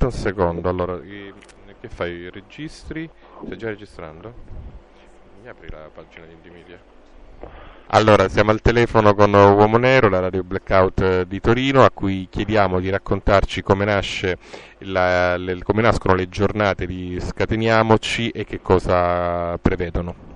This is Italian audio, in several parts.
aspetta un secondo. Allora, che fai? Registri? Stai già registrando? Mi apri la pagina di Indie. Allora, siamo al telefono con Uomo Nero, la radio Blackout di Torino, a cui chiediamo di raccontarci come come nascono le giornate di Scateniamoci e che cosa prevedono.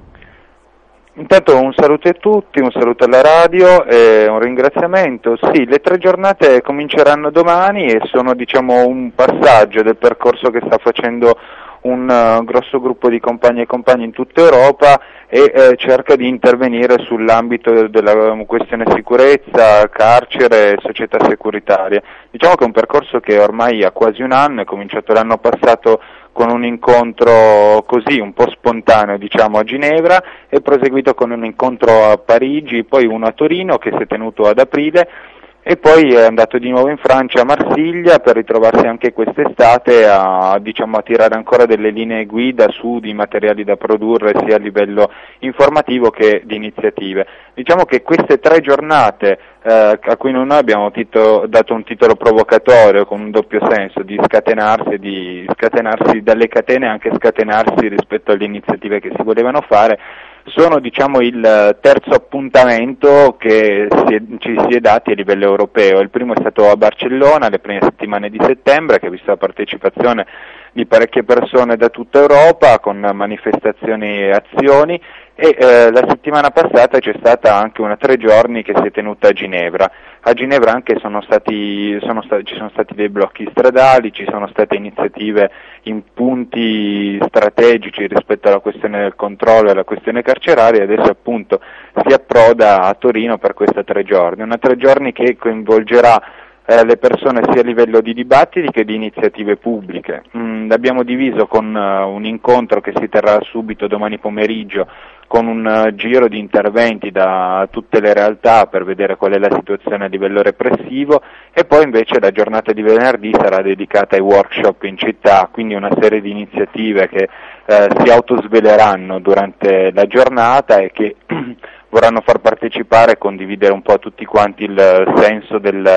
Intanto un saluto a tutti, un saluto alla radio e un ringraziamento. Sì, le 3 giornate cominceranno domani e sono un passaggio del percorso che sta facendo un grosso gruppo di compagni e compagni in tutta Europa e cerca di intervenire sull'ambito della questione sicurezza, carcere e società securitaria. Diciamo che è un percorso che ormai ha quasi un anno, è cominciato l'anno passato con un incontro così un po' spontaneo a Ginevra e proseguito con un incontro a Parigi, poi uno a Torino che si è tenuto ad aprile e poi è andato di nuovo in Francia a Marsiglia per ritrovarsi anche quest'estate a tirare ancora delle linee guida su di materiali da produrre sia a livello informativo che di iniziative. Diciamo che queste 3 giornate a cui noi abbiamo dato un titolo provocatorio con un doppio senso di scatenarsi dalle catene e anche scatenarsi rispetto alle iniziative che si volevano fare, sono il terzo appuntamento che ci si è dati a livello europeo. Il primo è stato a Barcellona le prime settimane di settembre, che ha visto la partecipazione di parecchie persone da tutta Europa con manifestazioni e azioni e la settimana passata c'è stata anche una 3 giorni che si è tenuta a Ginevra. A Ginevra anche ci sono stati dei blocchi stradali, ci sono state iniziative in punti strategici rispetto alla questione del controllo e alla questione carceraria e adesso appunto si approda a Torino per questa 3 giorni. Una 3 giorni che coinvolgerà le persone sia a livello di dibattiti che di iniziative pubbliche. L'abbiamo diviso con un incontro che si terrà subito domani pomeriggio con un giro di interventi da tutte le realtà per vedere qual è la situazione a livello repressivo e poi invece la giornata di venerdì sarà dedicata ai workshop in città, quindi una serie di iniziative che si autosveleranno durante la giornata e che vorranno far partecipare e condividere un po' a tutti quanti il senso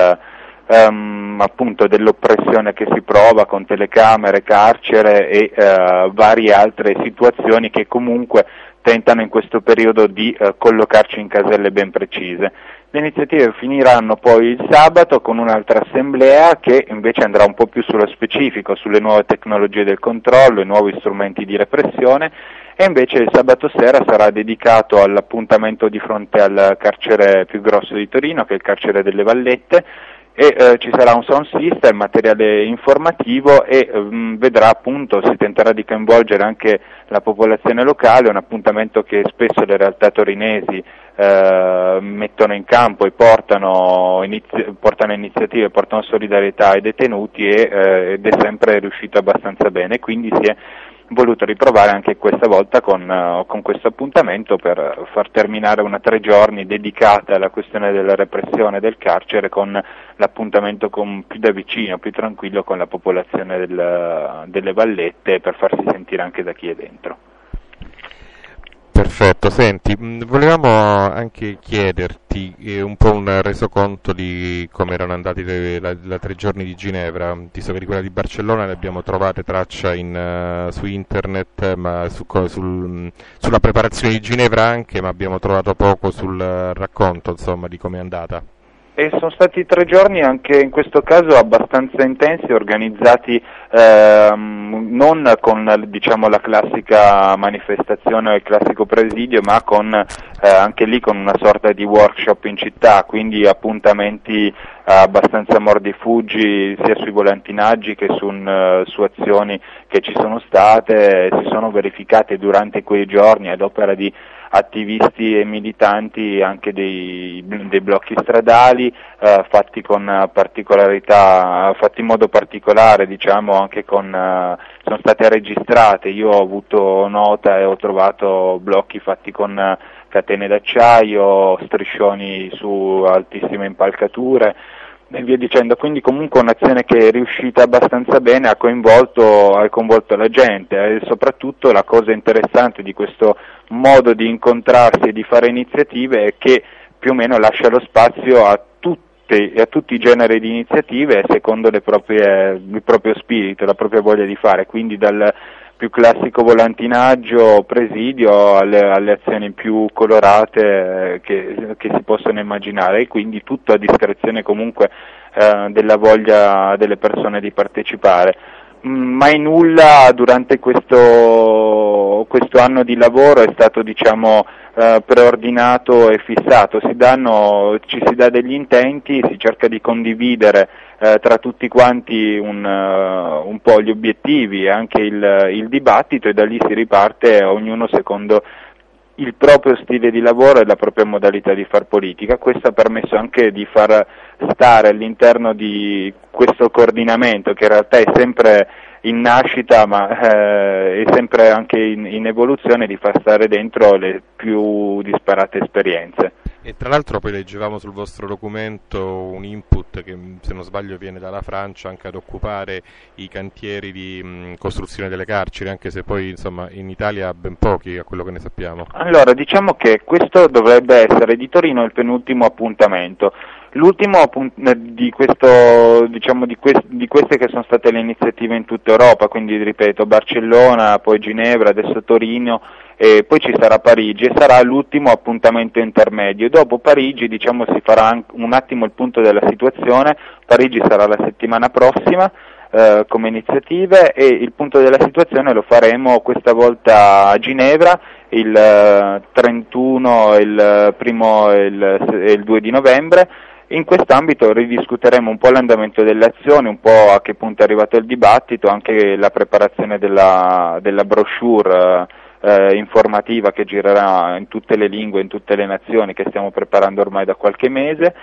appunto dell'oppressione che si prova con telecamere, carcere e varie altre situazioni che comunque tentano in questo periodo di collocarci in caselle ben precise. Le iniziative finiranno poi il sabato con un'altra assemblea che invece andrà un po' più sullo specifico, sulle nuove tecnologie del controllo, i nuovi strumenti di repressione e invece il sabato sera sarà dedicato all'appuntamento di fronte al carcere più grosso di Torino, che è il carcere delle Vallette, e ci sarà un sound system, materiale informativo e vedrà appunto, si tenterà di coinvolgere anche la popolazione locale, un appuntamento che spesso le realtà torinesi mettono in campo e portano iniziative, portano solidarietà ai detenuti ed è sempre riuscito abbastanza bene, quindi si è voluto riprovare anche questa volta con questo appuntamento per far terminare una 3 giorni dedicata alla questione della repressione del carcere con l'appuntamento più da vicino, più tranquillo con la popolazione delle Vallette per farsi sentire anche da chi è dentro. Perfetto, senti, volevamo anche chiederti un po' un resoconto di come erano andati la 3 giorni di Ginevra. Ti so che quella di Barcellona le abbiamo trovate traccia su internet, ma sulla preparazione di Ginevra anche, ma abbiamo trovato poco sul racconto, insomma, di come è andata. E sono stati 3 giorni anche in questo caso abbastanza intensi, organizzati non con la classica manifestazione o il classico presidio, ma anche lì con una sorta di workshop in città, quindi appuntamenti abbastanza mordi-fuggi sia sui volantinaggi che su azioni che ci sono state, si sono verificate durante quei giorni ad opera di attivisti e militanti anche dei blocchi stradali fatti con particolarità, fatti in modo particolare, anche sono state registrate. Io ho avuto nota e ho trovato blocchi fatti con catene d'acciaio, striscioni su altissime impalcature e via dicendo, quindi comunque un'azione che è riuscita abbastanza bene, ha coinvolto la gente e soprattutto la cosa interessante di questo modo di incontrarsi e di fare iniziative è che più o meno lascia lo spazio a tutti tutti i generi di iniziative secondo il proprio spirito, la propria voglia di fare, quindi dal più classico volantinaggio, presidio, alle azioni più colorate che si possono immaginare, e quindi tutto a discrezione comunque della voglia delle persone di partecipare. Mai nulla durante questo anno di lavoro è stato, diciamo, preordinato e fissato. Ci si dà degli intenti, si cerca di condividere tra tutti quanti un po' gli obiettivi e anche il dibattito, e da lì si riparte, ognuno secondo il proprio stile di lavoro e la propria modalità di far politica. Questo ha permesso anche di far stare all'interno di questo coordinamento, che in realtà è sempre in nascita ma è sempre anche in evoluzione, di far stare dentro le più disparate esperienze. E tra l'altro poi leggevamo sul vostro documento un input che, se non sbaglio, viene dalla Francia anche ad occupare i cantieri di costruzione delle carceri, anche se poi insomma in Italia ben pochi, a quello che ne sappiamo. Allora, diciamo che questo dovrebbe essere di Torino il penultimo appuntamento. L'ultimo di questo, diciamo, di queste che sono state le iniziative in tutta Europa, quindi ripeto Barcellona, poi Ginevra, adesso Torino, e poi ci sarà Parigi, e sarà l'ultimo appuntamento intermedio. Dopo Parigi, diciamo, si farà un attimo il punto della situazione. Parigi sarà la settimana prossima come iniziative, e il punto della situazione lo faremo questa volta a Ginevra il 31, il 1° e il 2 di novembre. In quest'ambito ridiscuteremo un po' l'andamento delle azioni, un po' a che punto è arrivato il dibattito, anche la preparazione della brochure informativa che girerà in tutte le lingue, in tutte le nazioni, che stiamo preparando ormai da qualche mese,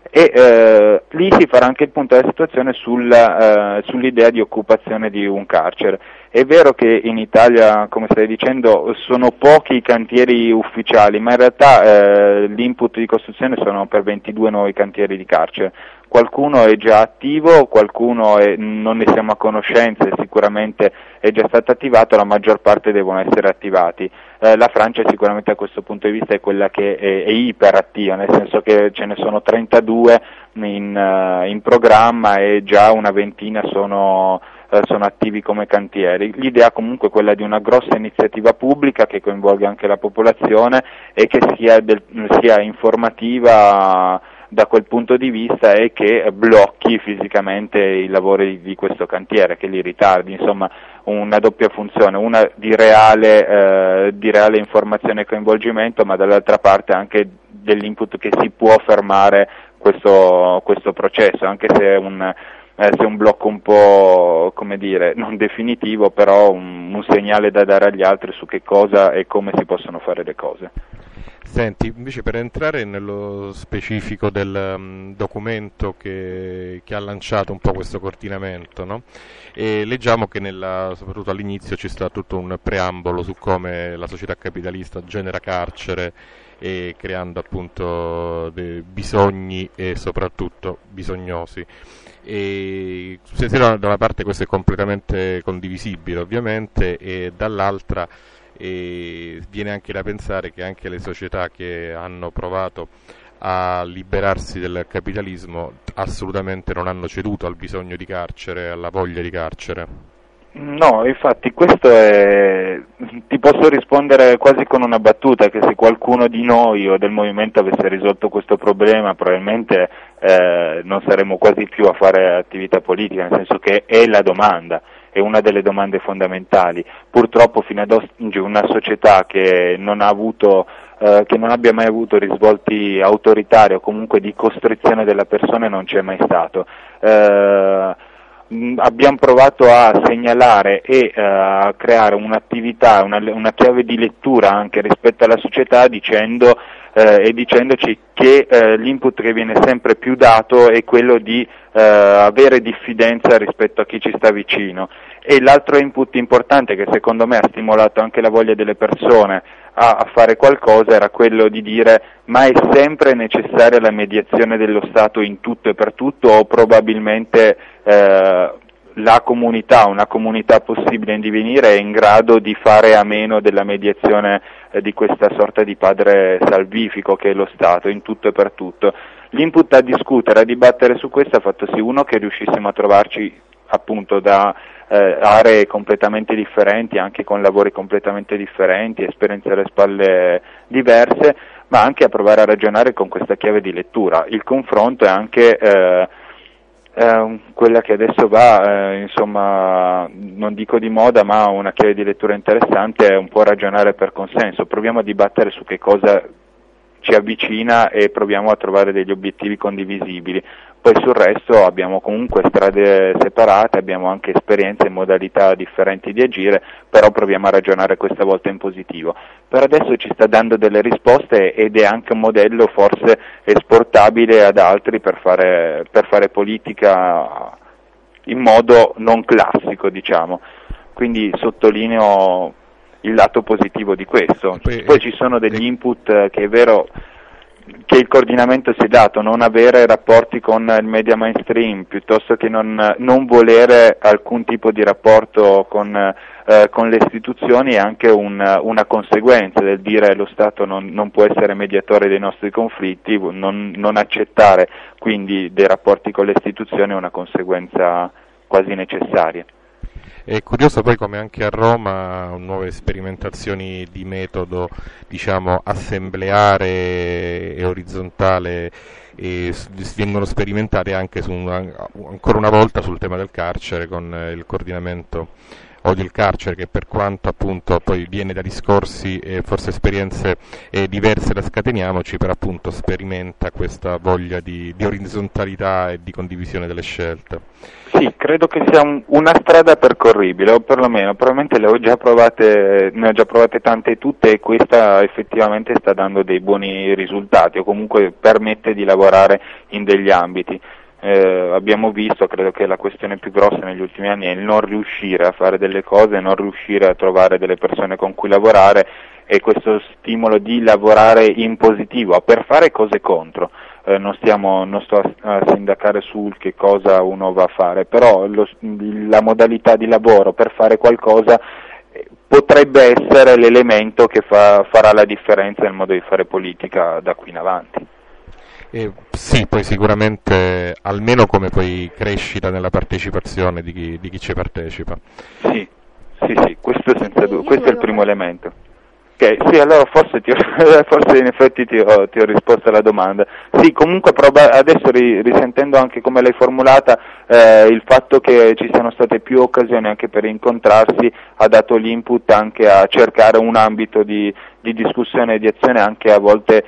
e lì si farà anche il punto della situazione sull'idea di occupazione di un carcere. È vero che in Italia, come stai dicendo, sono pochi i cantieri ufficiali, ma in realtà l'input di costruzione sono per 22 nuovi cantieri di carcere. Qualcuno è già attivo, qualcuno non ne siamo a conoscenza e sicuramente è già stato attivato, la maggior parte devono essere attivati. La Francia sicuramente a questo punto di vista è quella che è iperattiva, nel senso che ce ne sono 32 in programma e già una ventina sono attivi come cantieri. L'idea comunque è quella di una grossa iniziativa pubblica che coinvolga anche la popolazione e che sia informativa da quel punto di vista, e che blocchi fisicamente i lavori di questo cantiere, che li ritardi, insomma una doppia funzione, una di reale informazione e coinvolgimento, ma dall'altra parte anche dell'input che si può fermare questo processo, anche se è un blocco un po', come dire, non definitivo, però un segnale da dare agli altri su che cosa e come si possono fare le cose. Senti, invece, per entrare nello specifico del documento che ha lanciato un po' questo coordinamento, no? E leggiamo che soprattutto all'inizio ci sta tutto un preambolo su come la società capitalista genera carcere, e creando appunto dei bisogni e soprattutto bisognosi. E se da una parte questo è completamente condivisibile, ovviamente, e dall'altra viene anche da pensare che anche le società che hanno provato a liberarsi del capitalismo assolutamente non hanno ceduto al bisogno di carcere, alla voglia di carcere. No, infatti ti posso rispondere quasi con una battuta, che se qualcuno di noi o del movimento avesse risolto questo problema probabilmente non saremmo quasi più a fare attività politica, nel senso che è la domanda, è una delle domande fondamentali. Purtroppo fino ad oggi una società che non abbia mai avuto risvolti autoritari o comunque di costrizione della persona non c'è mai stato. Abbiamo provato a segnalare e a creare un'attività, una chiave di lettura anche rispetto alla società, dicendoci che l'input che viene sempre più dato è quello di avere diffidenza rispetto a chi ci sta vicino. E l'altro input importante, che secondo me ha stimolato anche la voglia delle persone a fare qualcosa, era quello di dire: ma è sempre necessaria la mediazione dello Stato in tutto e per tutto, o probabilmente una comunità possibile in divenire è in grado di fare a meno della mediazione di questa sorta di padre salvifico che è lo Stato in tutto e per tutto. l'input a discutere, a dibattere su questo ha fatto sì, uno, che riuscissimo a trovarci appunto da aree completamente differenti, anche con lavori completamente differenti, esperienze alle spalle diverse, ma anche a provare a ragionare con questa chiave di lettura. Il confronto è anche quella che adesso va, insomma, non dico di moda, ma una chiave di lettura interessante è un po' ragionare per consenso. Proviamo a dibattere su che cosa ci avvicina e proviamo a trovare degli obiettivi condivisibili. Poi sul resto abbiamo comunque strade separate, abbiamo anche esperienze e modalità differenti di agire, però proviamo a ragionare questa volta in positivo. Per adesso ci sta dando delle risposte ed è anche un modello forse esportabile ad altri per fare politica in modo non classico, diciamo. Quindi sottolineo il lato positivo di questo. Poi ci sono degli input che è vero che il coordinamento si è dato, non avere rapporti con il media mainstream, piuttosto che non volere alcun tipo di rapporto con le istituzioni, è anche una conseguenza del dire lo Stato non può essere mediatore dei nostri conflitti, non accettare quindi dei rapporti con le istituzioni è una conseguenza quasi necessaria. È curioso poi come anche a Roma nuove sperimentazioni di metodo, diciamo, assembleare e orizzontale vengono sperimentate anche ancora una volta sul tema del carcere con il coordinamento Odio il carcere, che per quanto appunto poi viene da discorsi e forse esperienze diverse da Scateniamoci, però appunto sperimenta questa voglia di orizzontalità e di condivisione delle scelte. Sì, credo che sia una strada percorribile, o perlomeno probabilmente ne ho già provate tante e tutte, e questa effettivamente sta dando dei buoni risultati, o comunque permette di lavorare in degli ambiti. Abbiamo visto, credo che la questione più grossa negli ultimi anni è il non riuscire a fare delle cose, non riuscire a trovare delle persone con cui lavorare, e questo stimolo di lavorare in positivo, per fare cose contro. Non sto a sindacare sul che cosa uno va a fare, però la modalità di lavoro per fare qualcosa potrebbe essere l'elemento che farà la differenza nel modo di fare politica da qui in avanti. Sì, poi sicuramente almeno come poi crescita nella partecipazione di chi ci partecipa. Sì, questo senza dubbio, questo è il primo elemento. Ok, sì, allora forse in effetti ti ho risposto alla domanda. Sì, comunque adesso risentendo anche come l'hai formulata, il fatto che ci siano state più occasioni anche per incontrarsi ha dato l'input anche a cercare un ambito di discussione e di azione anche a volte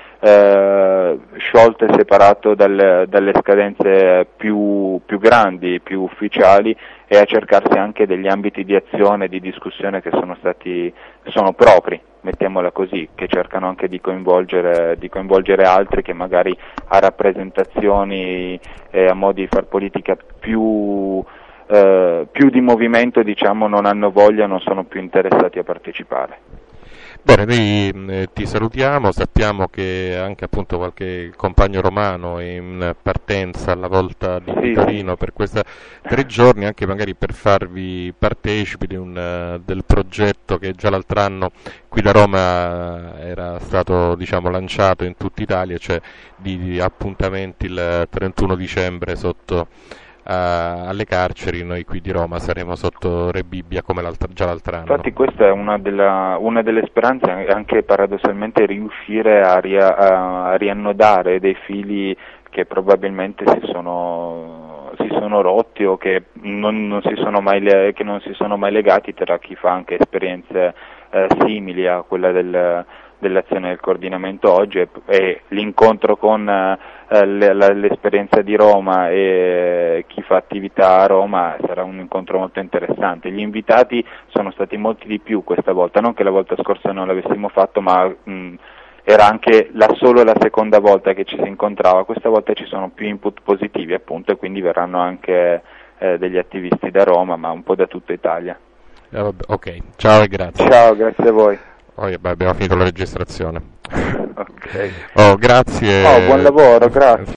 sciolto e separato dalle scadenze più grandi, più ufficiali, e a cercarsi anche degli ambiti di azione e di discussione che sono propri, mettiamola così, che cercano anche di coinvolgere altri che magari a rappresentazioni e a modi di far politica più di movimento, diciamo, non hanno voglia, non sono più interessati a partecipare. Bene, noi ti salutiamo, sappiamo che anche appunto qualche compagno romano è in partenza alla volta di Torino per questi 3 giorni, anche magari per farvi partecipi del progetto che già l'altro anno qui da Roma era stato, diciamo, lanciato in tutta Italia, cioè di appuntamenti il 31 dicembre sotto alle carceri. Noi qui di Roma saremo sotto Re Bibbia come già l'altro anno. Infatti questa è una delle speranze, anche paradossalmente riuscire a riannodare dei fili che probabilmente si sono rotti o che non si sono mai legati, tra chi fa anche esperienze simili a quella dell'azione del coordinamento oggi, e l'incontro con l'esperienza di Roma e chi fa attività a Roma sarà un incontro molto interessante. Gli invitati sono stati molti di più questa volta, non che la volta scorsa non l'avessimo fatto, ma era anche solo la seconda volta che ci si incontrava. Questa volta ci sono più input positivi, appunto, e quindi verranno anche degli attivisti da Roma, ma un po' da tutta Italia. Ok, ciao e grazie. Ciao, grazie a voi. Abbiamo finito la registrazione. Ok. Grazie. Buon lavoro, grazie.